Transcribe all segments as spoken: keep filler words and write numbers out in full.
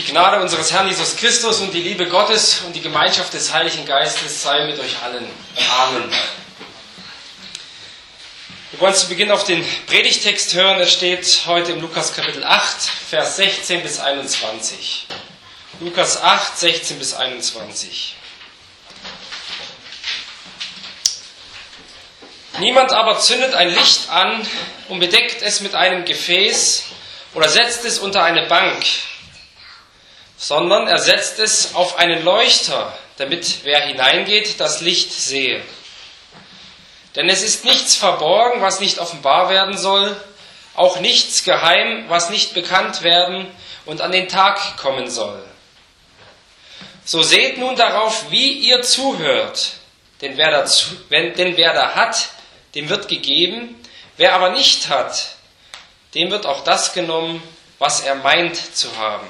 Gnade unseres Herrn Jesus Christus und die Liebe Gottes und die Gemeinschaft des Heiligen Geistes sei mit euch allen. Amen. Wir wollen zu Beginn auf den Predigtext hören. Er steht heute im Lukas Kapitel acht, Vers sechzehn bis einundzwanzig. Lukas acht, sechzehn bis einundzwanzig. Niemand aber zündet ein Licht an und bedeckt es mit einem Gefäß oder setzt es unter eine Bank, sondern er setzt es auf einen Leuchter, damit wer hineingeht, das Licht sehe. Denn es ist nichts verborgen, was nicht offenbar werden soll, auch nichts geheim, was nicht bekannt werden und an den Tag kommen soll. So seht nun darauf, wie ihr zuhört, denn wer da, zu, wenn, denn wer da hat, dem wird gegeben, wer aber nicht hat, dem wird auch das genommen, was er meint zu haben.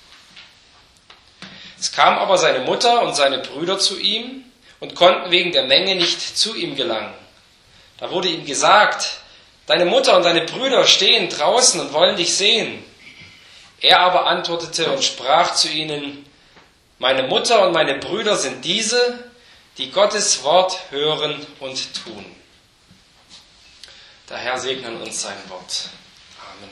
Es kam aber seine Mutter und seine Brüder zu ihm und konnten wegen der Menge nicht zu ihm gelangen. Da wurde ihm gesagt, deine Mutter und deine Brüder stehen draußen und wollen dich sehen. Er aber antwortete und sprach zu ihnen, meine Mutter und meine Brüder sind diese, die Gottes Wort hören und tun. Der Herr segne uns sein Wort. Amen.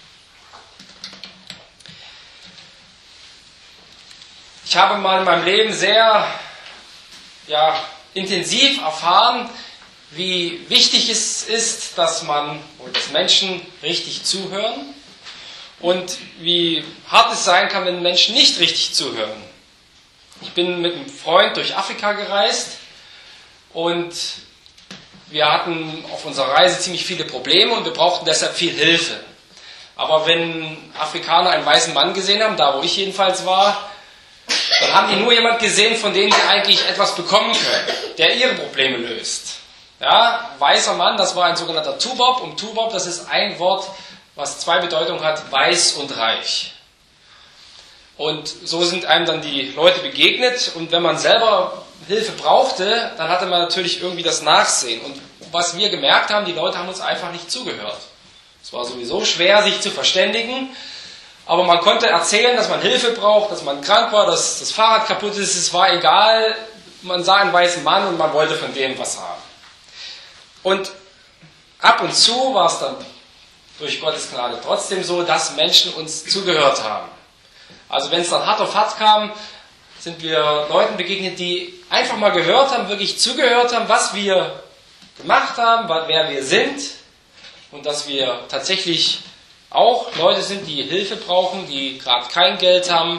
Ich habe mal in meinem Leben sehr ja, intensiv erfahren, wie wichtig es ist, dass man oder dass Menschen richtig zuhören und wie hart es sein kann, wenn Menschen nicht richtig zuhören. Ich bin mit einem Freund durch Afrika gereist und wir hatten auf unserer Reise ziemlich viele Probleme und wir brauchten deshalb viel Hilfe. Aber wenn Afrikaner einen weißen Mann gesehen haben, da wo ich jedenfalls war, dann haben die nur jemanden gesehen, von dem sie eigentlich etwas bekommen können, der ihre Probleme löst. Ja, weißer Mann, das war ein sogenannter Tubob. Und Tubob, das ist ein Wort, was zwei Bedeutungen hat, weiß und reich. Und so sind einem dann die Leute begegnet. Und wenn man selber Hilfe brauchte, dann hatte man natürlich irgendwie das Nachsehen. Und was wir gemerkt haben, die Leute haben uns einfach nicht zugehört. Es war sowieso schwer, sich zu verständigen. Aber man konnte erzählen, dass man Hilfe braucht, dass man krank war, dass das Fahrrad kaputt ist. Es war egal, man sah einen weißen Mann und man wollte von dem was haben. Und ab und zu war es dann durch Gottes Gnade trotzdem so, dass Menschen uns zugehört haben. Also wenn es dann hart auf hart kam, sind wir Leuten begegnet, die einfach mal gehört haben, wirklich zugehört haben, was wir gemacht haben, wer wir sind und dass wir tatsächlich auch Leute sind, die Hilfe brauchen, die gerade kein Geld haben.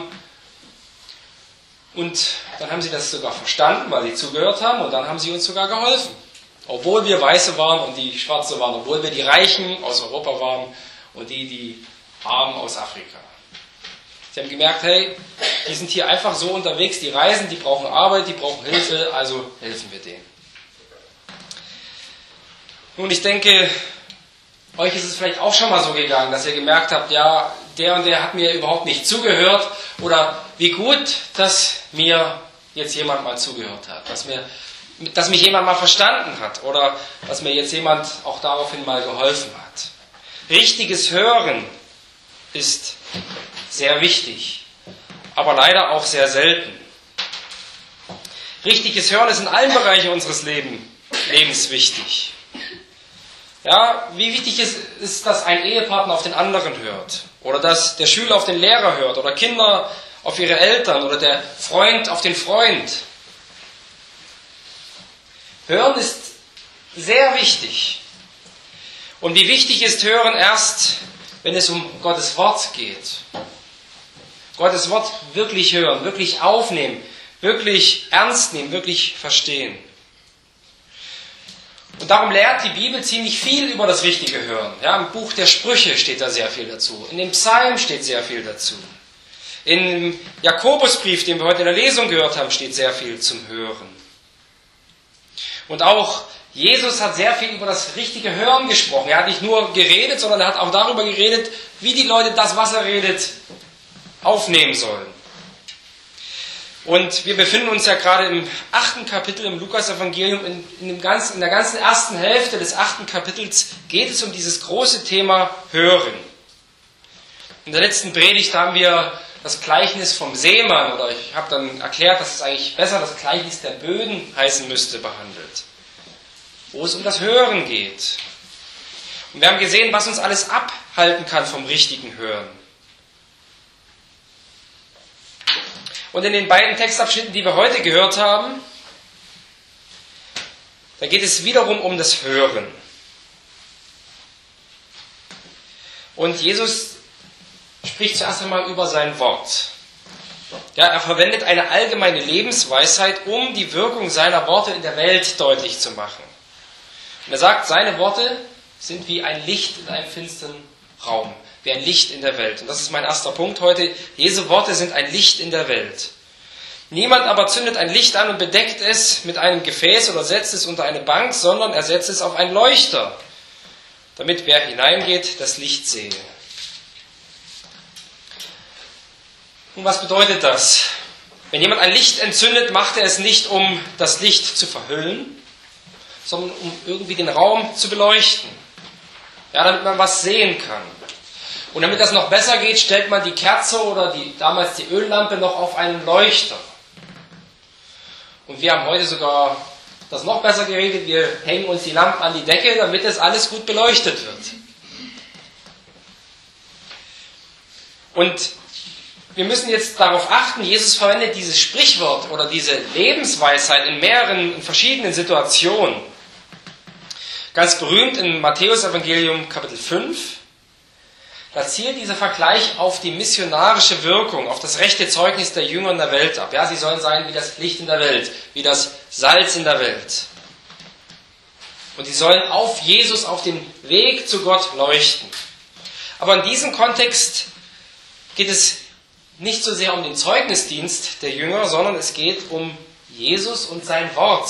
Und dann haben sie das sogar verstanden, weil sie zugehört haben und dann haben sie uns sogar geholfen. Obwohl wir Weiße waren und die Schwarze waren, obwohl wir die Reichen aus Europa waren und die, die Armen aus Afrika. Sie haben gemerkt, hey, die sind hier einfach so unterwegs, die reisen, die brauchen Arbeit, die brauchen Hilfe, also helfen wir denen. Nun, ich denke, euch ist es vielleicht auch schon mal so gegangen, dass ihr gemerkt habt, ja, der und der hat mir überhaupt nicht zugehört oder wie gut, dass mir jetzt jemand mal zugehört hat, dass, mir, dass mich jemand mal verstanden hat oder dass mir jetzt jemand auch daraufhin mal geholfen hat. Richtiges Hören ist sehr wichtig, aber leider auch sehr selten. Richtiges Hören ist in allen Bereichen unseres Leben, Lebens wichtig. Ja, wie wichtig ist, ist, dass ein Ehepartner auf den anderen hört oder dass der Schüler auf den Lehrer hört oder Kinder auf ihre Eltern oder der Freund auf den Freund. Hören ist sehr wichtig. Und wie wichtig ist Hören erst, wenn es um Gottes Wort geht. Gottes Wort wirklich hören, wirklich aufnehmen, wirklich ernst nehmen, wirklich verstehen. Und darum lehrt die Bibel ziemlich viel über das richtige Hören. Ja, im Buch der Sprüche steht da sehr viel dazu. In dem Psalm steht sehr viel dazu. Im Jakobusbrief, den wir heute in der Lesung gehört haben, steht sehr viel zum Hören. Und auch Jesus hat sehr viel über das richtige Hören gesprochen. Er hat nicht nur geredet, sondern er hat auch darüber geredet, wie die Leute das, was er redet, aufnehmen sollen. Und wir befinden uns ja gerade im achten Kapitel im Lukas-Evangelium. In, in, dem ganzen, in der ganzen ersten Hälfte des achten Kapitels geht es um dieses große Thema Hören. In der letzten Predigt haben wir das Gleichnis vom Seemann, oder ich habe dann erklärt, dass es eigentlich besser das Gleichnis der Böden heißen müsste, behandelt, wo es um das Hören geht. Und wir haben gesehen, was uns alles abhalten kann vom richtigen Hören. Und in den beiden Textabschnitten, die wir heute gehört haben, da geht es wiederum um das Hören. Und Jesus spricht zuerst einmal über sein Wort. Ja, er verwendet eine allgemeine Lebensweisheit, um die Wirkung seiner Worte in der Welt deutlich zu machen. Und er sagt, seine Worte sind wie ein Licht in einem finsteren Raum, wie ein Licht in der Welt. Und das ist mein erster Punkt heute. Jesu Worte sind ein Licht in der Welt. Niemand aber zündet ein Licht an und bedeckt es mit einem Gefäß oder setzt es unter eine Bank, sondern er setzt es auf einen Leuchter, damit wer hineingeht, das Licht sehe. Und was bedeutet das? Wenn jemand ein Licht entzündet, macht er es nicht, um das Licht zu verhüllen, sondern um irgendwie den Raum zu beleuchten. Ja, damit man was sehen kann. Und damit das noch besser geht, stellt man die Kerze oder die, damals die Öllampe noch auf einen Leuchter. Und wir haben heute sogar das noch besser geregelt. Wir hängen uns die Lampen an die Decke, damit es alles gut beleuchtet wird. Und wir müssen jetzt darauf achten, Jesus verwendet dieses Sprichwort oder diese Lebensweisheit in mehreren, in verschiedenen Situationen. Ganz berühmt in Matthäus-Evangelium Kapitel fünf. Da zielt dieser Vergleich auf die missionarische Wirkung, auf das rechte Zeugnis der Jünger in der Welt ab. Ja, sie sollen sein wie das Licht in der Welt, wie das Salz in der Welt. Und sie sollen auf Jesus, auf den Weg zu Gott leuchten. Aber in diesem Kontext geht es nicht so sehr um den Zeugnisdienst der Jünger, sondern es geht um Jesus und sein Wort.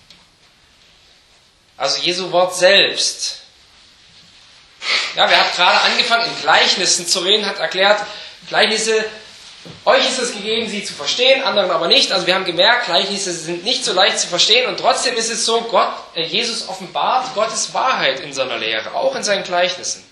Also Jesu Wort selbst. Ja, wer hat gerade angefangen, in Gleichnissen zu reden, hat erklärt, Gleichnisse, euch ist es gegeben, sie zu verstehen, anderen aber nicht. Also wir haben gemerkt, Gleichnisse sind nicht so leicht zu verstehen und trotzdem ist es so, Gott, äh, Jesus offenbart Gottes Wahrheit in seiner Lehre, auch in seinen Gleichnissen.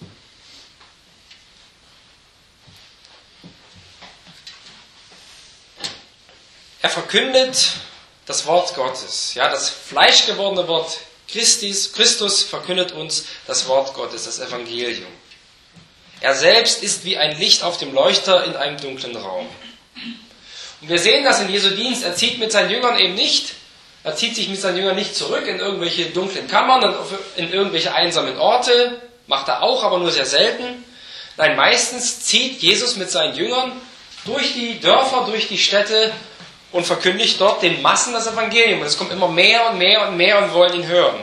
Er verkündet das Wort Gottes, ja, das fleischgewordene Wort Christus, Christus verkündet uns das Wort Gottes, das Evangelium. Er selbst ist wie ein Licht auf dem Leuchter in einem dunklen Raum. Und wir sehen das in Jesu Dienst, er zieht mit seinen Jüngern eben nicht, er zieht sich mit seinen Jüngern nicht zurück in irgendwelche dunklen Kammern und in irgendwelche einsamen Orte, macht er auch, aber nur sehr selten. Nein, meistens zieht Jesus mit seinen Jüngern durch die Dörfer, durch die Städte und verkündigt dort den Massen das Evangelium. Und es kommt immer mehr und mehr und mehr und wollen ihn hören.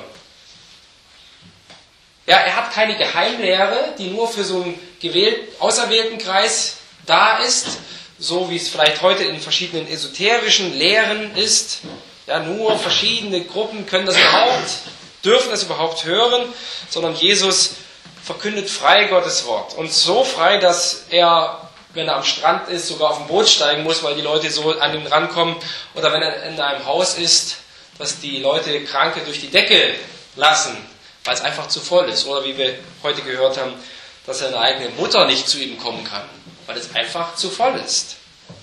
Ja, er hat keine Geheimlehre, die nur für so einen gewählt, auserwählten Kreis da ist, so wie es vielleicht heute in verschiedenen esoterischen Lehren ist. Ja, nur verschiedene Gruppen können das überhaupt, dürfen das überhaupt hören, sondern Jesus verkündet frei Gottes Wort. Und so frei, dass er, wenn er am Strand ist, sogar auf ein Boot steigen muss, weil die Leute so an ihn rankommen. Oder wenn er in einem Haus ist, dass die Leute Kranke durch die Decke lassen, weil es einfach zu voll ist. Oder wie wir heute gehört haben, dass seine eigene Mutter nicht zu ihm kommen kann, weil es einfach zu voll ist.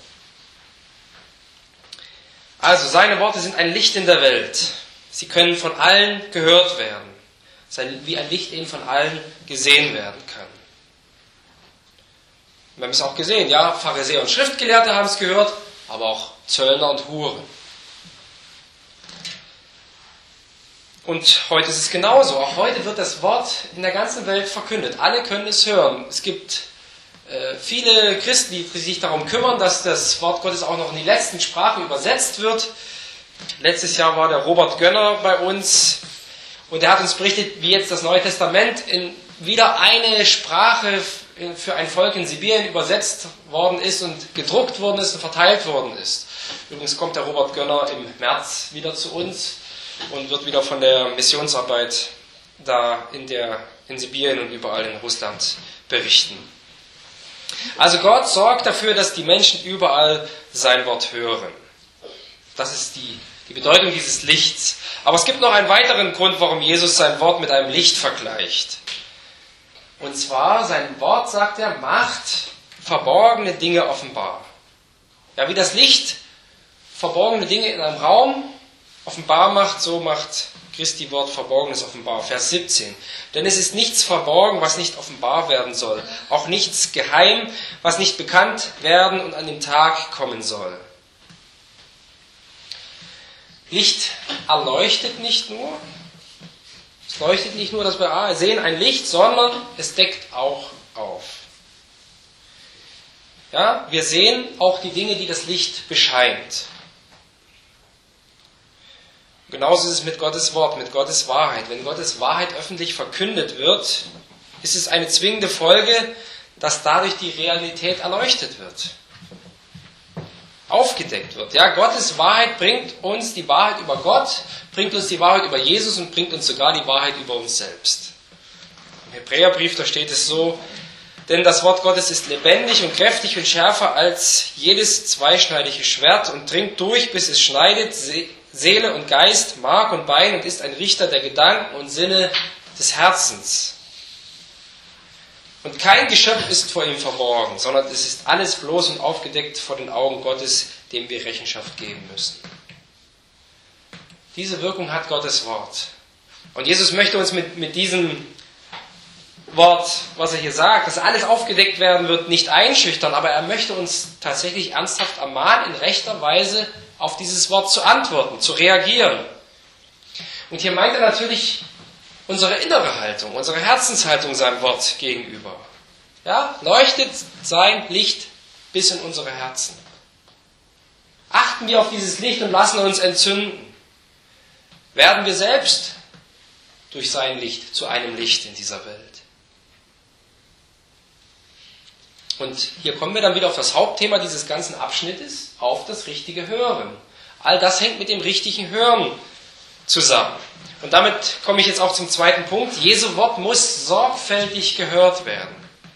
Also seine Worte sind ein Licht in der Welt. Sie können von allen gehört werden. Wie ein Licht eben von allen gesehen werden kann. Wir haben es auch gesehen, ja, Pharisäer und Schriftgelehrte haben es gehört, aber auch Zöllner und Huren. Und heute ist es genauso. Auch heute wird das Wort in der ganzen Welt verkündet. Alle können es hören. Es gibt äh, viele Christen, die sich darum kümmern, dass das Wort Gottes auch noch in die letzten Sprachen übersetzt wird. Letztes Jahr war der Robert Gönner bei uns und er hat uns berichtet, wie jetzt das Neue Testament in wieder eine Sprache für ein Volk in Sibirien übersetzt worden ist und gedruckt worden ist und verteilt worden ist. Übrigens kommt der Robert Gönner im März wieder zu uns und wird wieder von der Missionsarbeit da in, der, in Sibirien und überall in Russland berichten. Also Gott sorgt dafür, dass die Menschen überall sein Wort hören. Das ist die, die Bedeutung dieses Lichts. Aber es gibt noch einen weiteren Grund, warum Jesus sein Wort mit einem Licht vergleicht. Und zwar, sein Wort, sagt er, macht verborgene Dinge offenbar. Ja, wie das Licht verborgene Dinge in einem Raum offenbar macht, so macht Christi Wort Verborgenes offenbar. Vers siebzehn. Denn es ist nichts verborgen, was nicht offenbar werden soll. Auch nichts geheim, was nicht bekannt werden und an den Tag kommen soll. Licht erleuchtet nicht nur. Es leuchtet nicht nur, dass wir sehen ein Licht, sondern es deckt auch auf. Ja, wir sehen auch die Dinge, die das Licht bescheint. Genauso ist es mit Gottes Wort, mit Gottes Wahrheit. Wenn Gottes Wahrheit öffentlich verkündet wird, ist es eine zwingende Folge, dass dadurch die Realität erleuchtet wird, aufgedeckt wird. Ja, Gottes Wahrheit bringt uns die Wahrheit über Gott, bringt uns die Wahrheit über Jesus und bringt uns sogar die Wahrheit über uns selbst. Im Hebräerbrief, da steht es so: Denn das Wort Gottes ist lebendig und kräftig und schärfer als jedes zweischneidige Schwert und dringt durch, bis es schneidet Seele und Geist, Mark und Bein und ist ein Richter der Gedanken und Sinne des Herzens. Und kein Geschöpf ist vor ihm verborgen, sondern es ist alles bloß und aufgedeckt vor den Augen Gottes, dem wir Rechenschaft geben müssen. Diese Wirkung hat Gottes Wort. Und Jesus möchte uns mit, mit diesem Wort, was er hier sagt, dass alles aufgedeckt werden wird, nicht einschüchtern, aber er möchte uns tatsächlich ernsthaft ermahnen, in rechter Weise auf dieses Wort zu antworten, zu reagieren. Und hier meint er natürlich unsere innere Haltung, unsere Herzenshaltung seinem Wort gegenüber. Ja, leuchtet sein Licht bis in unsere Herzen. Achten wir auf dieses Licht und lassen uns entzünden. Werden wir selbst durch sein Licht zu einem Licht in dieser Welt. Und hier kommen wir dann wieder auf das Hauptthema dieses ganzen Abschnittes, auf das richtige Hören. All das hängt mit dem richtigen Hören zusammen. Und damit komme ich jetzt auch zum zweiten Punkt. Jesu Wort muss sorgfältig gehört werden.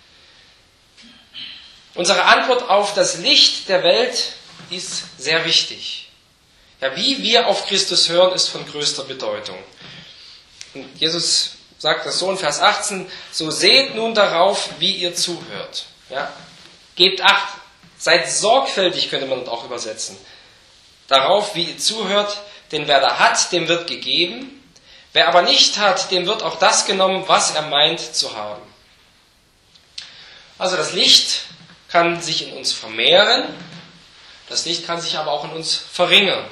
Unsere Antwort auf das Licht der Welt ist sehr wichtig. Ja, wie wir auf Christus hören, ist von größter Bedeutung. Und Jesus sagt das so in Vers achtzehn: So seht nun darauf, wie ihr zuhört. Ja, gebt Acht, seid sorgfältig, könnte man auch übersetzen. Darauf, wie ihr zuhört, denn wer da hat, dem wird gegeben. Wer aber nicht hat, dem wird auch das genommen, was er meint zu haben. Also das Licht kann sich in uns vermehren, das Licht kann sich aber auch in uns verringern.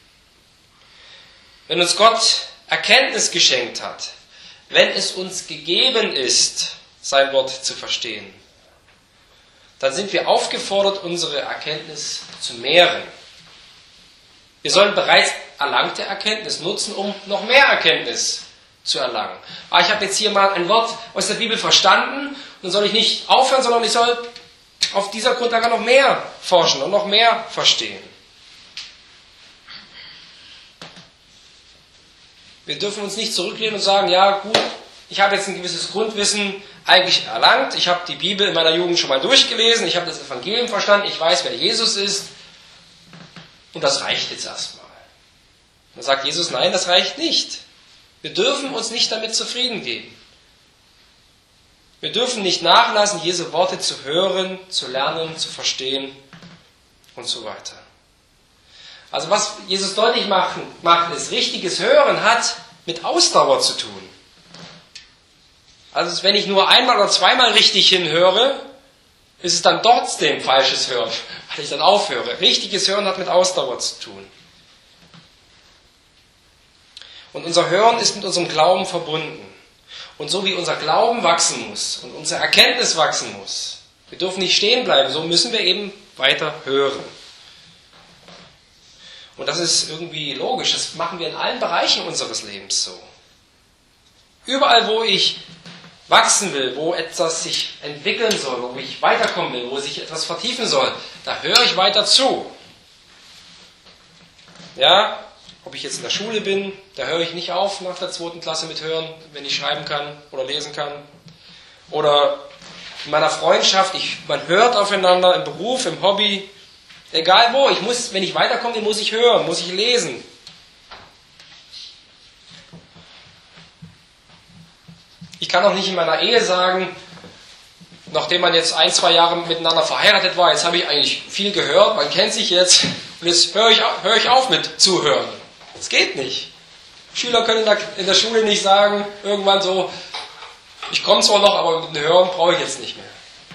Wenn uns Gott Erkenntnis geschenkt hat, wenn es uns gegeben ist, sein Wort zu verstehen, dann sind wir aufgefordert, unsere Erkenntnis zu mehren. Wir sollen bereits erlangte Erkenntnis nutzen, um noch mehr Erkenntnis zu erlangen. Aber ich habe jetzt hier mal ein Wort aus der Bibel verstanden, dann soll ich nicht aufhören, sondern ich soll auf dieser Grundlage noch mehr forschen und noch mehr verstehen. Wir dürfen uns nicht zurücklehnen und sagen, ja gut, ich habe jetzt ein gewisses Grundwissen eigentlich erlangt, ich habe die Bibel in meiner Jugend schon mal durchgelesen, ich habe das Evangelium verstanden, ich weiß, wer Jesus ist und das reicht jetzt erstmal. Dann sagt Jesus, nein, das reicht nicht. Wir dürfen uns nicht damit zufrieden geben. Wir dürfen nicht nachlassen, Jesu Worte zu hören, zu lernen, zu verstehen und so weiter. Also was Jesus deutlich macht, macht ist, richtiges Hören hat mit Ausdauer zu tun. Also wenn ich nur einmal oder zweimal richtig hinhöre, ist es dann trotzdem falsches Hören, weil ich dann aufhöre. Richtiges Hören hat mit Ausdauer zu tun. Und unser Hören ist mit unserem Glauben verbunden. Und so wie unser Glauben wachsen muss und unsere Erkenntnis wachsen muss, wir dürfen nicht stehen bleiben, so müssen wir eben weiter hören. Und das ist irgendwie logisch, das machen wir in allen Bereichen unseres Lebens so. Überall, wo ich wachsen will, wo etwas sich entwickeln soll, wo ich weiterkommen will, wo sich etwas vertiefen soll, da höre ich weiter zu. Ja, ob ich jetzt in der Schule bin, da höre ich nicht auf nach der zweiten Klasse mit Hören, wenn ich schreiben kann oder lesen kann. Oder in meiner Freundschaft, ich, man hört aufeinander, im Beruf, im Hobby, egal wo, ich muss, wenn ich weiterkomme, muss ich hören, muss ich lesen. Ich kann auch nicht in meiner Ehe sagen, nachdem man jetzt ein, zwei Jahre miteinander verheiratet war, jetzt habe ich eigentlich viel gehört, man kennt sich jetzt und jetzt höre ich, höre ich auf mit Zuhören. Das geht nicht. Schüler können in der Schule nicht sagen, irgendwann so, ich komme zwar noch, aber mit dem Hören brauche ich jetzt nicht mehr.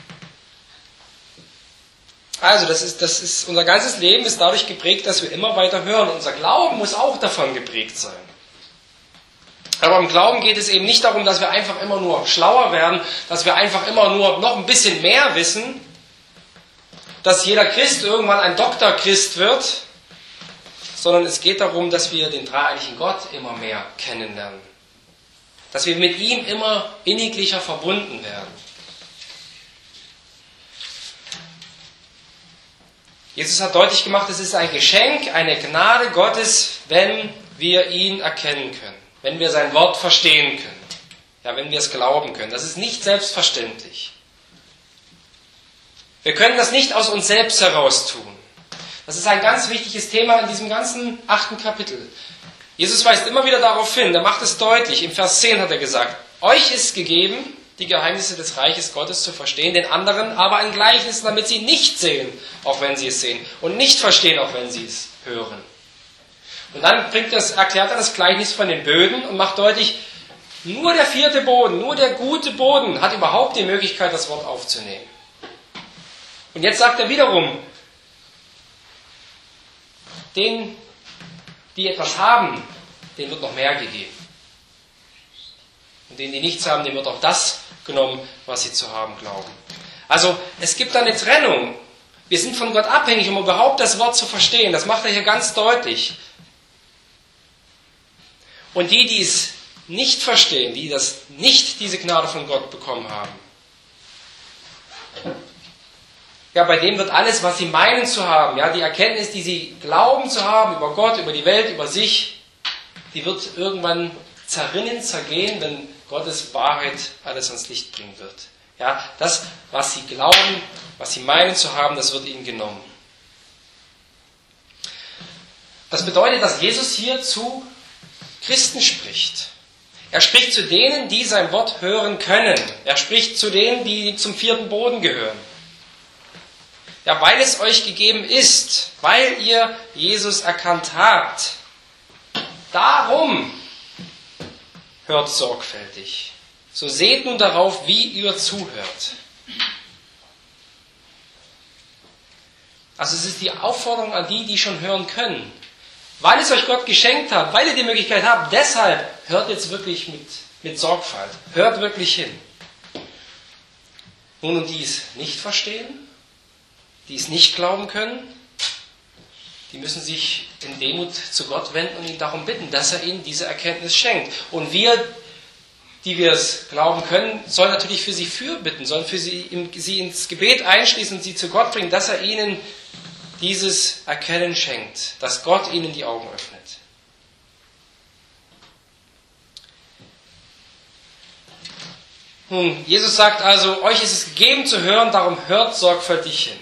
Also, das ist, das ist, unser ganzes Leben ist dadurch geprägt, dass wir immer weiter hören. Unser Glauben muss auch davon geprägt sein. Aber im Glauben geht es eben nicht darum, dass wir einfach immer nur schlauer werden, dass wir einfach immer nur noch ein bisschen mehr wissen, dass jeder Christ irgendwann ein Doktor-Christ wird, sondern es geht darum, dass wir den dreieinigen Gott immer mehr kennenlernen. Dass wir mit ihm immer inniglicher verbunden werden. Jesus hat deutlich gemacht, es ist ein Geschenk, eine Gnade Gottes, wenn wir ihn erkennen können, wenn wir sein Wort verstehen können, ja, wenn wir es glauben können. Das ist nicht selbstverständlich. Wir können das nicht aus uns selbst heraus tun. Das ist ein ganz wichtiges Thema in diesem ganzen achten Kapitel. Jesus weist immer wieder darauf hin, er macht es deutlich. Im Vers zehn hat er gesagt, euch ist gegeben, die Geheimnisse des Reiches Gottes zu verstehen, den anderen aber ein Gleichnis, damit sie nicht sehen, auch wenn sie es sehen, und nicht verstehen, auch wenn sie es hören. Und dann bringt das, erklärt er das Gleichnis von den Böden und macht deutlich, nur der vierte Boden, nur der gute Boden hat überhaupt die Möglichkeit, das Wort aufzunehmen. Und jetzt sagt er wiederum, denen, die etwas haben, denen wird noch mehr gegeben. Und denen, die nichts haben, denen wird auch das genommen, was sie zu haben glauben. Also es gibt da eine Trennung. Wir sind von Gott abhängig, um überhaupt das Wort zu verstehen. Das macht er hier ganz deutlich. Und die, die es nicht verstehen, die das nicht diese Gnade von Gott bekommen haben, ja, bei denen wird alles, was sie meinen zu haben, ja, die Erkenntnis, die sie glauben zu haben über Gott, über die Welt, über sich, die wird irgendwann zerrinnen, zergehen, wenn Gottes Wahrheit alles ans Licht bringen wird. Ja, das, was sie glauben, was sie meinen zu haben, das wird ihnen genommen. Das bedeutet, dass Jesus hier zu Christen spricht. Er spricht zu denen, die sein Wort hören können. Er spricht zu denen, die zum vierten Boden gehören. Ja, weil es euch gegeben ist, weil ihr Jesus erkannt habt. Darum hört sorgfältig. So seht nun darauf, wie ihr zuhört. Also es ist die Aufforderung an die, die schon hören können. Weil es euch Gott geschenkt hat, weil ihr die Möglichkeit habt, deshalb hört jetzt wirklich mit, mit Sorgfalt. Hört wirklich hin. Nun, und die es nicht verstehen, die es nicht glauben können, die müssen sich in Demut zu Gott wenden und ihn darum bitten, dass er ihnen diese Erkenntnis schenkt. Und wir, die wir es glauben können, sollen natürlich für sie fürbitten, sollen für sie, sie ins Gebet einschließen und sie zu Gott bringen, dass er ihnen dieses Erkennen schenkt, dass Gott ihnen die Augen öffnet. Nun, Jesus sagt also, euch ist es gegeben zu hören, darum hört sorgfältig hin.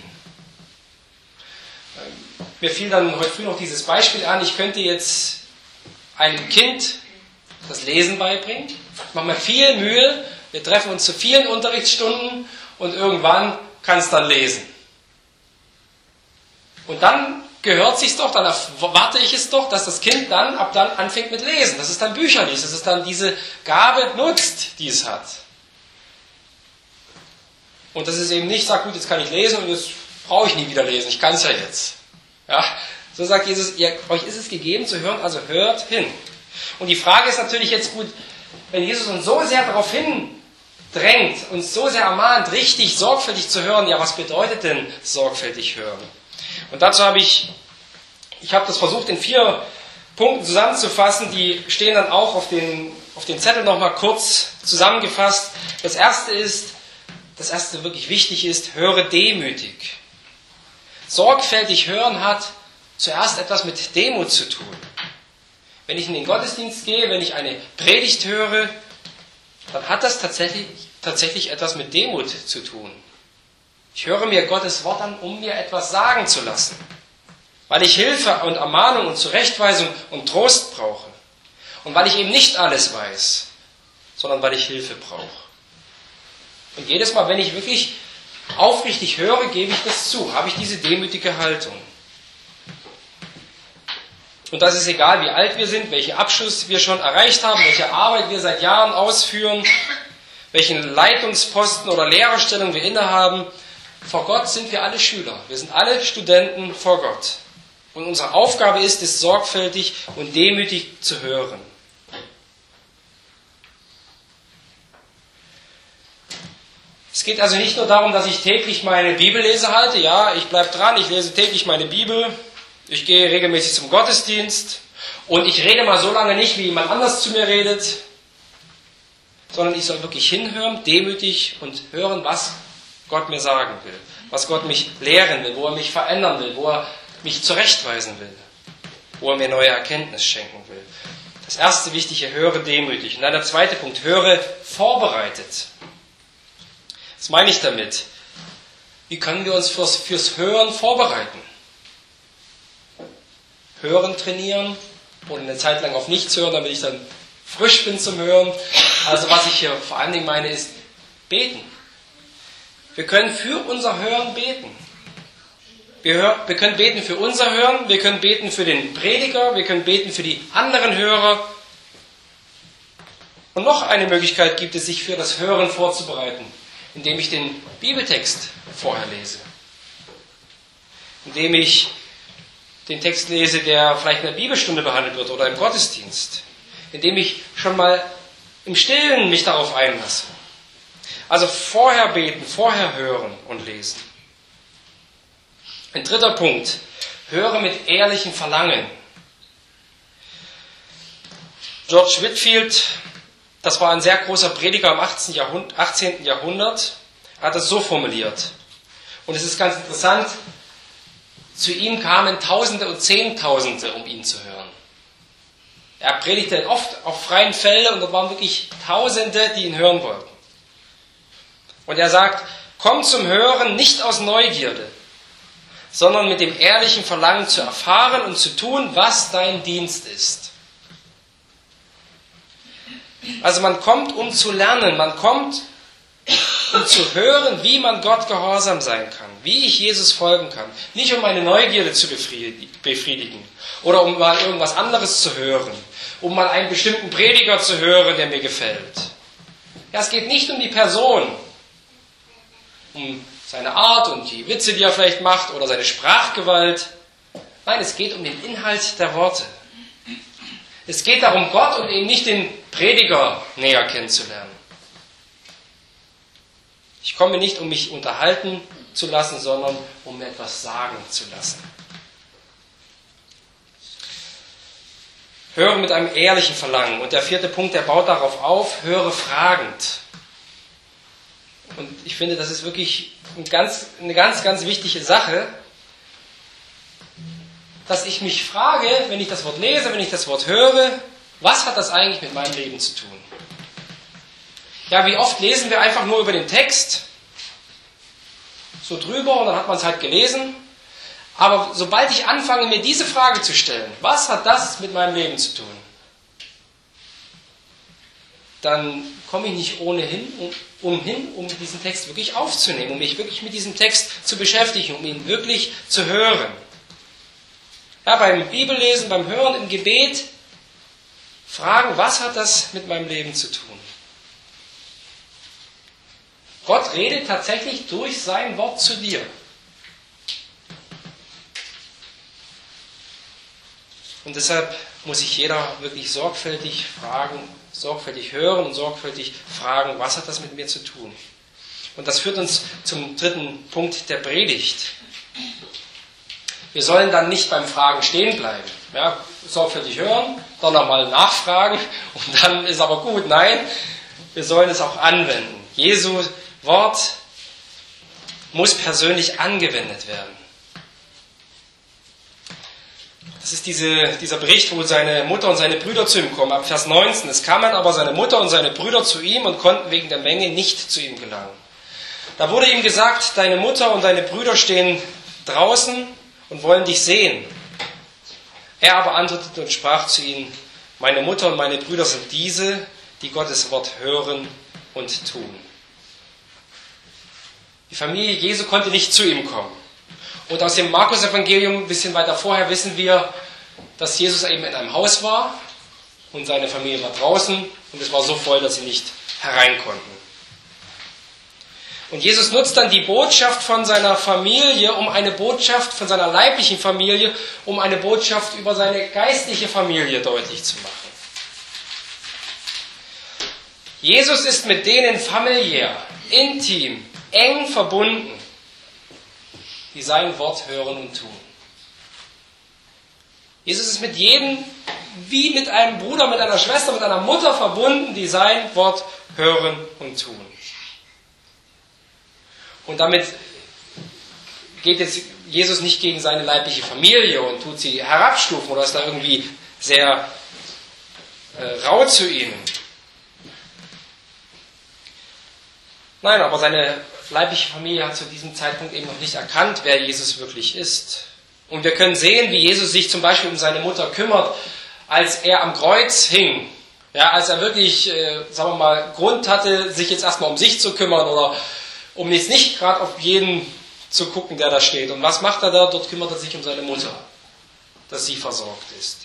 Mir fiel dann heute früh noch dieses Beispiel an, ich könnte jetzt einem Kind das Lesen beibringen. Ich mache mir viel Mühe, wir treffen uns zu vielen Unterrichtsstunden und irgendwann kann es dann lesen. Und dann gehört sich's doch, dann erwarte ich es doch, dass das Kind dann ab dann anfängt mit Lesen, dass es dann Bücher liest, dass es dann diese Gabe nutzt, die es hat. Und dass es eben nicht sagt, gut, jetzt kann ich lesen und jetzt brauche ich nie wieder lesen, ich kann es ja jetzt. Ja, so sagt Jesus, ihr, euch ist es gegeben zu hören, also hört hin. Und die Frage ist natürlich jetzt gut, wenn Jesus uns so sehr darauf hindrängt, uns so sehr ermahnt, richtig sorgfältig zu hören, ja, was bedeutet denn sorgfältig hören? Und dazu habe ich, ich habe das versucht in vier Punkten zusammenzufassen, die stehen dann auch auf den, auf den Zettel nochmal kurz zusammengefasst. Das erste ist, das erste wirklich wichtig ist, höre demütig. Sorgfältig hören hat zuerst etwas mit Demut zu tun. Wenn ich in den Gottesdienst gehe, wenn ich eine Predigt höre, dann hat das tatsächlich, tatsächlich etwas mit Demut zu tun. Ich höre mir Gottes Wort an, um mir etwas sagen zu lassen, weil ich Hilfe und Ermahnung und Zurechtweisung und Trost brauche und weil ich eben nicht alles weiß, sondern weil ich Hilfe brauche. Und jedes Mal, wenn ich wirklich aufrichtig höre, gebe ich das zu, habe ich diese demütige Haltung. Und das ist egal, wie alt wir sind, welchen Abschluss wir schon erreicht haben, welche Arbeit wir seit Jahren ausführen, welchen Leitungsposten oder Lehrerstellung wir innehaben. Vor Gott sind wir alle Schüler. Wir sind alle Studenten vor Gott. Und unsere Aufgabe ist es, sorgfältig und demütig zu hören. Es geht also nicht nur darum, dass ich täglich meine Bibellese halte. Ja, ich bleibe dran, ich lese täglich meine Bibel. Ich gehe regelmäßig zum Gottesdienst. Und ich rede mal so lange nicht, wie jemand anders zu mir redet. Sondern ich soll wirklich hinhören, demütig und hören, was Gott mir sagen will. Was Gott mich lehren will, wo er mich verändern will, wo er mich zurechtweisen will. Wo er mir neue Erkenntnis schenken will. Das erste Wichtige, höre demütig. Und dann der zweite Punkt, höre vorbereitet. Was meine ich damit? Wie können wir uns fürs, fürs Hören vorbereiten? Hören trainieren oder eine Zeit lang auf nichts hören, damit ich dann frisch bin zum Hören. Also was ich hier vor allen Dingen meine, ist beten. Wir können für unser Hören beten. Wir, hör, wir können beten für unser Hören, wir können beten für den Prediger, wir können beten für die anderen Hörer. Und noch eine Möglichkeit gibt es, sich für das Hören vorzubereiten, indem ich den Bibeltext vorher lese. Indem ich den Text lese, der vielleicht in der Bibelstunde behandelt wird oder im Gottesdienst. Indem ich schon mal im Stillen mich darauf einlasse. Also vorher beten, vorher hören und lesen. Ein dritter Punkt. Höre mit ehrlichem Verlangen. George Whitefield, das war ein sehr großer Prediger im achtzehnten Jahrhundert, hat es so formuliert. Und es ist ganz interessant, zu ihm kamen Tausende und Zehntausende, um ihn zu hören. Er predigte oft auf freien Feldern und dort waren wirklich Tausende, die ihn hören wollten. Und er sagt, komm zum Hören nicht aus Neugierde, sondern mit dem ehrlichen Verlangen zu erfahren und zu tun, was dein Dienst ist. Also man kommt, um zu lernen, man kommt, um zu hören, wie man Gott gehorsam sein kann, wie ich Jesus folgen kann. Nicht um meine Neugierde zu befriedigen oder um mal irgendwas anderes zu hören, um mal einen bestimmten Prediger zu hören, der mir gefällt. Ja, es geht nicht um die Person, um seine Art und die Witze, die er vielleicht macht oder seine Sprachgewalt. Nein, es geht um den Inhalt der Worte. Es geht darum, Gott und eben nicht den Prediger näher kennenzulernen. Ich komme nicht, um mich unterhalten zu lassen, sondern um mir etwas sagen zu lassen. Höre mit einem ehrlichen Verlangen. Und der vierte Punkt, der baut darauf auf, höre fragend. Und ich finde, das ist wirklich eine ganz, eine ganz, ganz wichtige Sache, dass ich mich frage, wenn ich das Wort lese, wenn ich das Wort höre, was hat das eigentlich mit meinem Leben zu tun? Ja, wie oft lesen wir einfach nur über den Text, so drüber und dann hat man es halt gelesen. Aber sobald ich anfange, mir diese Frage zu stellen, was hat das mit meinem Leben zu tun? Dann komme ich nicht ohnehin um, umhin, um diesen Text wirklich aufzunehmen, um mich wirklich mit diesem Text zu beschäftigen, um ihn wirklich zu hören. Ja, beim Bibellesen, beim Hören, im Gebet fragen, was hat das mit meinem Leben zu tun? Gott redet tatsächlich durch sein Wort zu dir. Und deshalb muss sich jeder wirklich sorgfältig fragen, sorgfältig hören und sorgfältig fragen, was hat das mit mir zu tun? Und das führt uns zum dritten Punkt der Predigt. Wir sollen dann nicht beim Fragen stehen bleiben. Ja, sorgfältig hören, dann nochmal nachfragen und dann ist aber gut. Nein, wir sollen es auch anwenden. Jesu Wort muss persönlich angewendet werden. Das ist diese, dieser Bericht, wo seine Mutter und seine Brüder zu ihm kommen. Ab Vers neunzehn. Es kamen aber seine Mutter und seine Brüder zu ihm und konnten wegen der Menge nicht zu ihm gelangen. Da wurde ihm gesagt, deine Mutter und deine Brüder stehen draußen und wollen dich sehen. Er aber antwortete und sprach zu ihnen, meine Mutter und meine Brüder sind diese, die Gottes Wort hören und tun. Die Familie Jesu konnte nicht zu ihm kommen. Und aus dem Markus-Evangelium, ein bisschen weiter vorher, wissen wir, dass Jesus eben in einem Haus war und seine Familie war draußen und es war so voll, dass sie nicht herein konnten. Und Jesus nutzt dann die Botschaft von seiner Familie, um eine Botschaft von seiner leiblichen Familie, um eine Botschaft über seine geistliche Familie deutlich zu machen. Jesus ist mit denen familiär, intim, eng verbunden, die sein Wort hören und tun. Jesus ist mit jedem, wie mit einem Bruder, mit einer Schwester, mit einer Mutter verbunden, die sein Wort hören und tun. Und damit geht jetzt Jesus nicht gegen seine leibliche Familie und tut sie herabstufen oder ist da irgendwie sehr äh, rau zu ihnen. Nein, aber seine leibliche Familie hat zu diesem Zeitpunkt eben noch nicht erkannt, wer Jesus wirklich ist. Und wir können sehen, wie Jesus sich zum Beispiel um seine Mutter kümmert, als er am Kreuz hing. Ja, als er wirklich, äh, sagen wir mal, Grund hatte, sich jetzt erstmal um sich zu kümmern oder um jetzt nicht gerade auf jeden zu gucken, der da steht. Und was macht er da? Dort kümmert er sich um seine Mutter, dass sie versorgt ist.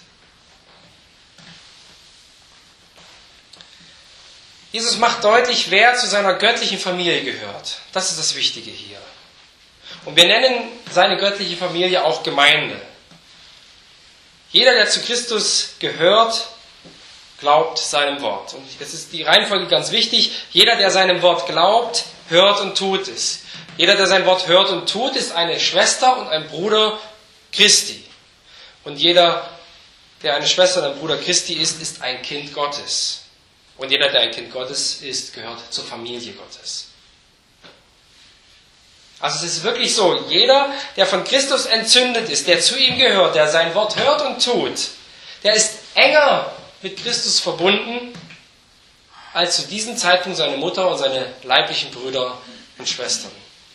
Jesus macht deutlich, wer zu seiner göttlichen Familie gehört. Das ist das Wichtige hier. Und wir nennen seine göttliche Familie auch Gemeinde. Jeder, der zu Christus gehört, glaubt seinem Wort. Und jetzt ist die Reihenfolge ganz wichtig. Jeder, der seinem Wort glaubt, hört und tut es. Jeder, der sein Wort hört und tut, ist eine Schwester und ein Bruder Christi. Und jeder, der eine Schwester und ein Bruder Christi ist, ist ein Kind Gottes. Und jeder, der ein Kind Gottes ist, gehört zur Familie Gottes. Also es ist wirklich so, jeder, der von Christus entzündet ist, der zu ihm gehört, der sein Wort hört und tut, der ist enger mit Christus verbunden, als zu diesem Zeitpunkt seine Mutter und seine leiblichen Brüder und Schwestern.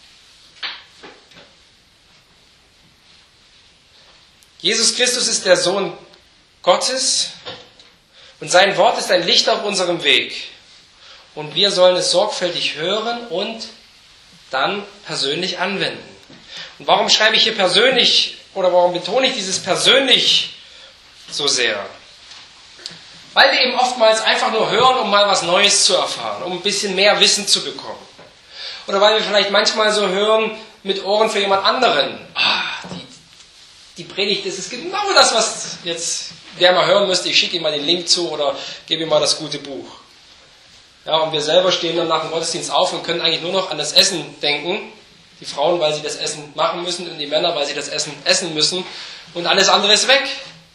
Jesus Christus ist der Sohn Gottes und sein Wort ist ein Licht auf unserem Weg. Und wir sollen es sorgfältig hören und dann persönlich anwenden. Und warum schreibe ich hier persönlich oder warum betone ich dieses persönlich so sehr? Weil wir eben oftmals einfach nur hören, um mal was Neues zu erfahren, um ein bisschen mehr Wissen zu bekommen. Oder weil wir vielleicht manchmal so hören mit Ohren für jemand anderen. Ah, die, die Predigt, das ist genau das, was jetzt der mal hören müsste. Ich schicke ihm mal den Link zu oder gebe ihm mal das gute Buch. Ja, und wir selber stehen dann nach dem Gottesdienst auf und können eigentlich nur noch an das Essen denken. Die Frauen, weil sie das Essen machen müssen und die Männer, weil sie das Essen essen müssen. Und alles andere ist weg.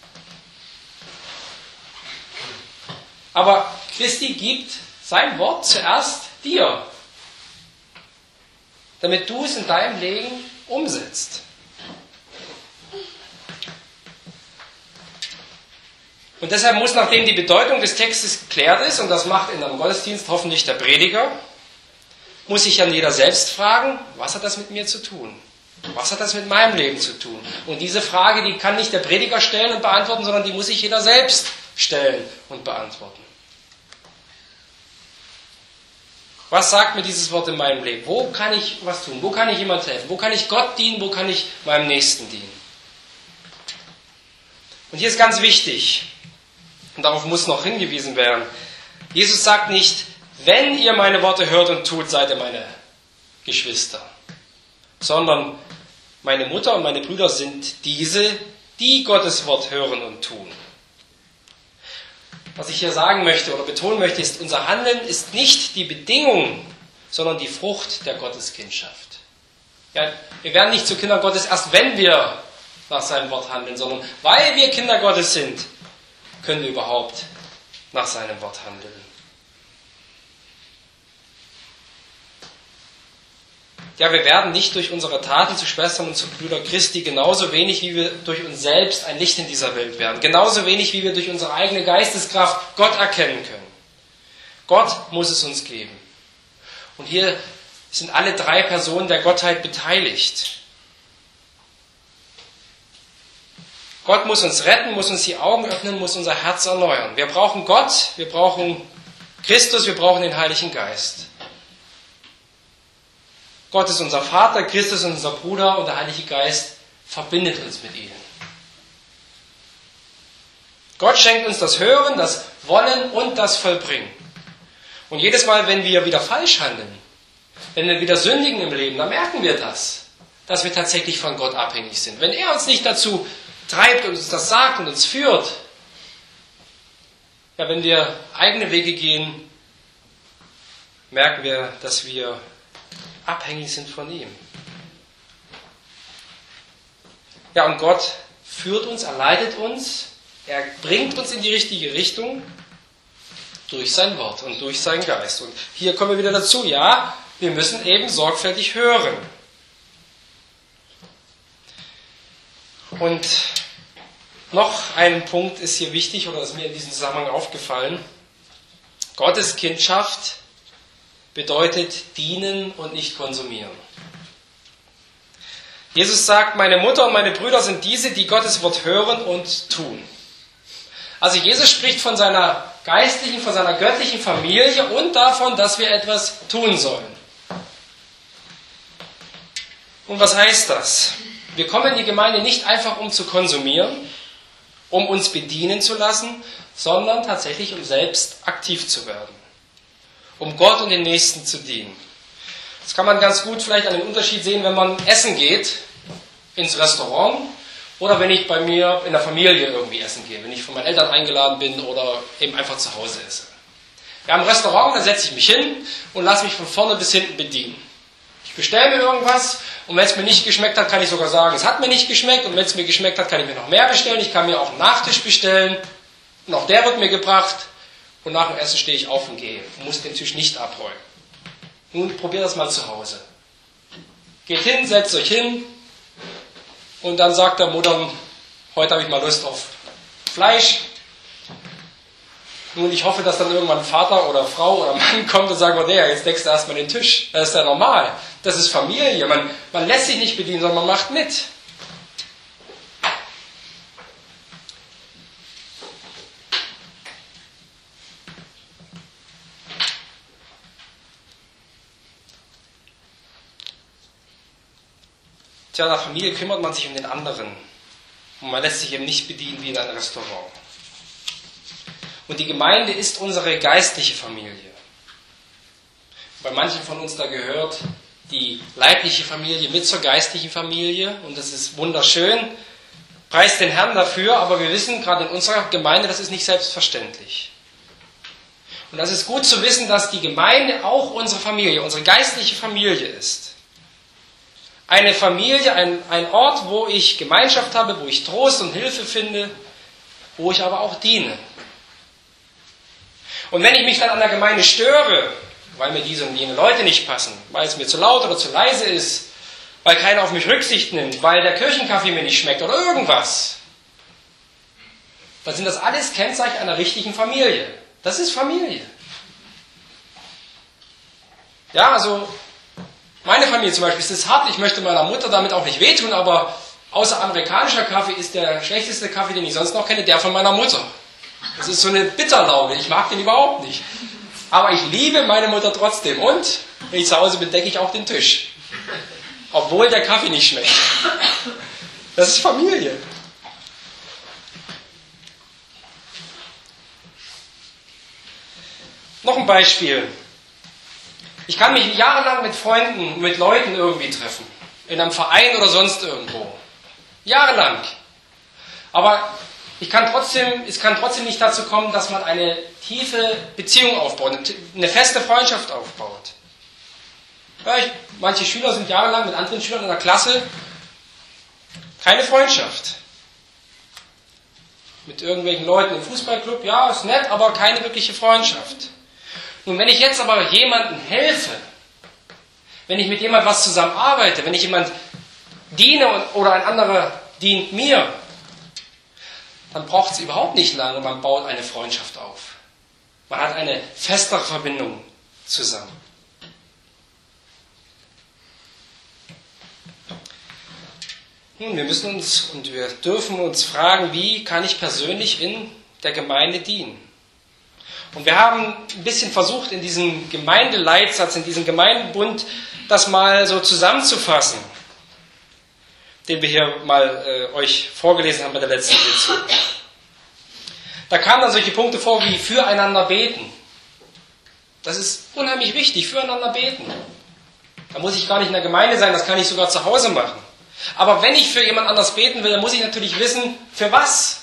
Aber Christi gibt sein Wort zuerst dir, damit du es in deinem Leben umsetzt. Und deshalb muss, nachdem die Bedeutung des Textes geklärt ist, und das macht in einem Gottesdienst hoffentlich der Prediger, muss sich dann jeder selbst fragen, was hat das mit mir zu tun? Was hat das mit meinem Leben zu tun? Und diese Frage, die kann nicht der Prediger stellen und beantworten, sondern die muss sich jeder selbst stellen und beantworten. Was sagt mir dieses Wort in meinem Leben? Wo kann ich was tun? Wo kann ich jemand helfen? Wo kann ich Gott dienen? Wo kann ich meinem Nächsten dienen? Und hier ist ganz wichtig, und darauf muss noch hingewiesen werden, Jesus sagt nicht, wenn ihr meine Worte hört und tut, seid ihr meine Geschwister. Sondern meine Mutter und meine Brüder sind diese, die Gottes Wort hören und tun. Was ich hier sagen möchte oder betonen möchte, ist, unser Handeln ist nicht die Bedingung, sondern die Frucht der Gotteskindschaft. Ja, wir werden nicht zu Kindern Gottes erst, wenn wir nach seinem Wort handeln, sondern weil wir Kinder Gottes sind, können wir überhaupt nach seinem Wort handeln. Ja, wir werden nicht durch unsere Taten zu Schwestern und zu Brüdern Christi genauso wenig, wie wir durch uns selbst ein Licht in dieser Welt werden. Genauso wenig, wie wir durch unsere eigene Geisteskraft Gott erkennen können. Gott muss es uns geben. Und hier sind alle drei Personen der Gottheit beteiligt. Gott muss uns retten, muss uns die Augen öffnen, muss unser Herz erneuern. Wir brauchen Gott, wir brauchen Christus, wir brauchen den Heiligen Geist. Gott ist unser Vater, Christus ist unser Bruder und der Heilige Geist verbindet uns mit ihnen. Gott schenkt uns das Hören, das Wollen und das Vollbringen. Und jedes Mal, wenn wir wieder falsch handeln, wenn wir wieder sündigen im Leben, dann merken wir das, dass wir tatsächlich von Gott abhängig sind. Wenn er uns nicht dazu treibt und uns das sagt und uns führt, ja, wenn wir eigene Wege gehen, merken wir, dass wir abhängig sind von ihm. Ja, und Gott führt uns, er leitet uns, er bringt uns in die richtige Richtung durch sein Wort und durch seinen Geist. Und hier kommen wir wieder dazu, ja, wir müssen eben sorgfältig hören. Und noch ein Punkt ist hier wichtig, oder ist mir in diesem Zusammenhang aufgefallen. Gottes Kindschaft bedeutet dienen und nicht konsumieren. Jesus sagt, meine Mutter und meine Brüder sind diese, die Gottes Wort hören und tun. Also Jesus spricht von seiner geistlichen, von seiner göttlichen Familie und davon, dass wir etwas tun sollen. Und was heißt das? Wir kommen in die Gemeinde nicht einfach, um zu konsumieren, um uns bedienen zu lassen, sondern tatsächlich, um selbst aktiv zu werden. Um Gott und den Nächsten zu dienen. Das kann man ganz gut vielleicht an den Unterschied sehen, wenn man essen geht, ins Restaurant, oder wenn ich bei mir in der Familie irgendwie essen gehe, wenn ich von meinen Eltern eingeladen bin oder eben einfach zu Hause esse. Ja, im Restaurant, da setze ich mich hin und lasse mich von vorne bis hinten bedienen. Ich bestelle mir irgendwas und wenn es mir nicht geschmeckt hat, kann ich sogar sagen, es hat mir nicht geschmeckt, und wenn es mir geschmeckt hat, kann ich mir noch mehr bestellen. Ich kann mir auch einen Nachtisch bestellen und auch der wird mir gebracht und nach dem Essen stehe ich auf und gehe und muss den Tisch nicht abräumen. Nun probiert das mal zu Hause. Geht hin, setzt euch hin und dann sagt der Mutter, heute habe ich mal Lust auf Fleisch. Nun, ich hoffe, dass dann irgendwann Vater oder Frau oder Mann kommt und sagt, oh, nee, jetzt deckst du erstmal den Tisch. Das ist ja normal. Das ist Familie. Man, man lässt sich nicht bedienen, sondern man macht mit. Tja, in der Familie kümmert man sich um den anderen. Und man lässt sich eben nicht bedienen wie in einem Restaurant. Und die Gemeinde ist unsere geistliche Familie. Bei manchen von uns da gehört die leibliche Familie mit zur geistlichen Familie. Und das ist wunderschön. Preist den Herrn dafür. Aber wir wissen, gerade in unserer Gemeinde, das ist nicht selbstverständlich. Und das ist gut zu wissen, dass die Gemeinde auch unsere Familie, unsere geistliche Familie ist. Eine Familie, ein, ein Ort, wo ich Gemeinschaft habe, wo ich Trost und Hilfe finde, wo ich aber auch diene. Und wenn ich mich dann an der Gemeinde störe, weil mir diese und jene Leute nicht passen, weil es mir zu laut oder zu leise ist, weil keiner auf mich Rücksicht nimmt, weil der Kirchenkaffee mir nicht schmeckt oder irgendwas, dann sind das alles Kennzeichen einer richtigen Familie. Das ist Familie. Ja, also meine Familie zum Beispiel ist es hart, ich möchte meiner Mutter damit auch nicht wehtun, aber außer amerikanischer Kaffee ist der schlechteste Kaffee, den ich sonst noch kenne, der von meiner Mutter. Das ist so eine Bitterlaune, ich mag den überhaupt nicht. Aber ich liebe meine Mutter trotzdem und wenn ich zu Hause bin, decke ich auch den Tisch. Obwohl der Kaffee nicht schmeckt. Das ist Familie. Noch ein Beispiel. Ich kann mich jahrelang mit Freunden, mit Leuten irgendwie treffen. In einem Verein oder sonst irgendwo. Jahrelang. Aber ich kann trotzdem, es kann trotzdem nicht dazu kommen, dass man eine tiefe Beziehung aufbaut, eine feste Freundschaft aufbaut. Ja, ich, manche Schüler sind jahrelang mit anderen Schülern in der Klasse. Keine Freundschaft. Mit irgendwelchen Leuten im Fußballclub, ja, ist nett, aber keine wirkliche Freundschaft. Nun, wenn ich jetzt aber jemandem helfe, wenn ich mit jemandem was zusammenarbeite, wenn ich jemand diene oder ein anderer dient mir, dann braucht es überhaupt nicht lange und man baut eine Freundschaft auf. Man hat eine festere Verbindung zusammen. Nun, wir müssen uns und wir dürfen uns fragen, wie kann ich persönlich in der Gemeinde dienen? Und wir haben ein bisschen versucht, in diesem Gemeindeleitsatz, in diesem Gemeindebund das mal so zusammenzufassen, den wir hier mal äh, euch vorgelesen haben bei der letzten Sitzung. Da kamen dann solche Punkte vor wie füreinander beten. Das ist unheimlich wichtig, füreinander beten. Da muss ich gar nicht in der Gemeinde sein, das kann ich sogar zu Hause machen. Aber wenn ich für jemand anders beten will, dann muss ich natürlich wissen, für was.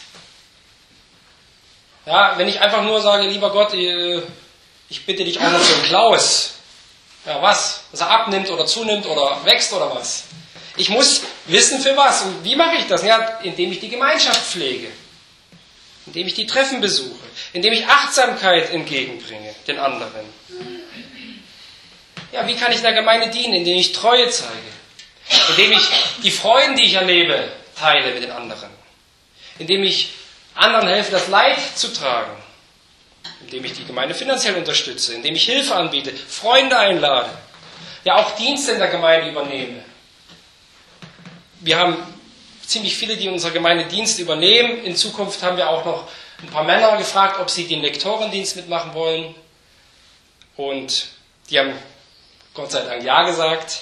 Ja, wenn ich einfach nur sage, lieber Gott, ich bitte dich auch noch für den Klaus. Ja, was? Dass er abnimmt oder zunimmt oder wächst oder was? Ich muss wissen, für was. Und wie mache ich das? Ja, indem ich die Gemeinschaft pflege. Indem ich die Treffen besuche. Indem ich Achtsamkeit entgegenbringe den anderen. Ja, wie kann ich der Gemeinde dienen? Indem ich Treue zeige. Indem ich die Freuden, die ich erlebe, teile mit den anderen. Indem ich anderen helfe, das Leid zu tragen. Indem ich die Gemeinde finanziell unterstütze. Indem ich Hilfe anbiete, Freunde einlade. Ja, auch Dienste in der Gemeinde übernehme. Wir haben ziemlich viele, die in unserer Gemeinde Dienst übernehmen. In Zukunft haben wir auch noch ein paar Männer gefragt, ob sie den Lektorendienst mitmachen wollen. Und die haben Gott sei Dank Ja gesagt.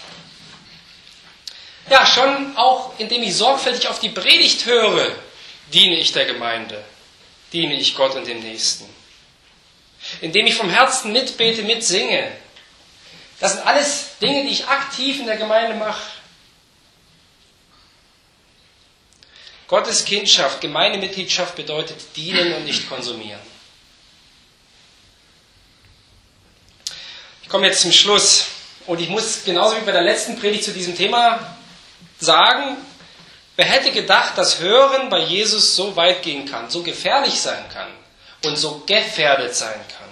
Ja, schon auch indem ich sorgfältig auf die Predigt höre, diene ich der Gemeinde, diene ich Gott und dem Nächsten. Indem ich vom Herzen mitbete, mitsinge. Das sind alles Dinge, die ich aktiv in der Gemeinde mache. Gottes Kindschaft, Gemeindemitgliedschaft bedeutet dienen und nicht konsumieren. Ich komme jetzt zum Schluss und ich muss genauso wie bei der letzten Predigt zu diesem Thema sagen, wer hätte gedacht, dass Hören bei Jesus so weit gehen kann, so gefährlich sein kann und so gefährdet sein kann.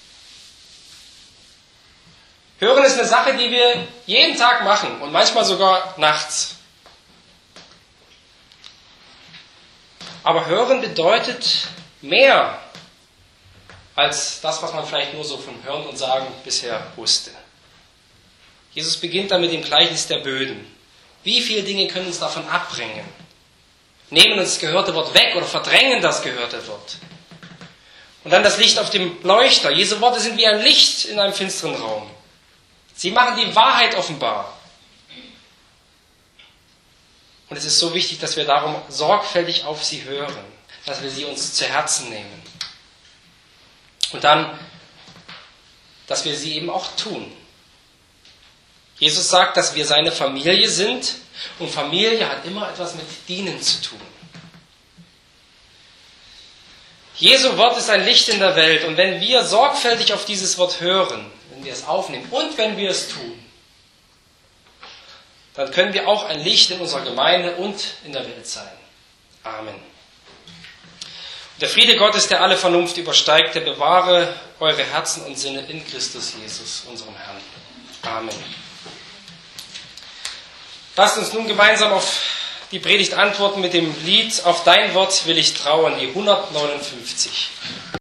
Hören ist eine Sache, die wir jeden Tag machen und manchmal sogar nachts. Aber Hören bedeutet mehr als das, was man vielleicht nur so von Hören und Sagen bisher wusste. Jesus beginnt dann mit dem Gleichnis der Böden. Wie viele Dinge können uns davon abbringen? Nehmen uns das gehörte Wort weg oder verdrängen das gehörte Wort. Und dann das Licht auf dem Leuchter. Jesu Worte sind wie ein Licht in einem finsteren Raum. Sie machen die Wahrheit offenbar. Und es ist so wichtig, dass wir darum sorgfältig auf sie hören, dass wir sie uns zu Herzen nehmen. Und dann, dass wir sie eben auch tun. Jesus sagt, dass wir seine Familie sind und Familie hat immer etwas mit Dienen zu tun. Jesu Wort ist ein Licht in der Welt und wenn wir sorgfältig auf dieses Wort hören, wenn wir es aufnehmen und wenn wir es tun, dann können wir auch ein Licht in unserer Gemeinde und in der Welt sein. Amen. Und der Friede Gottes, der alle Vernunft übersteigt, der bewahre eure Herzen und Sinne in Christus Jesus, unserem Herrn. Amen. Lasst uns nun gemeinsam auf die Predigt antworten mit dem Lied Auf dein Wort will ich trauen, die hundertneunundfünfzig.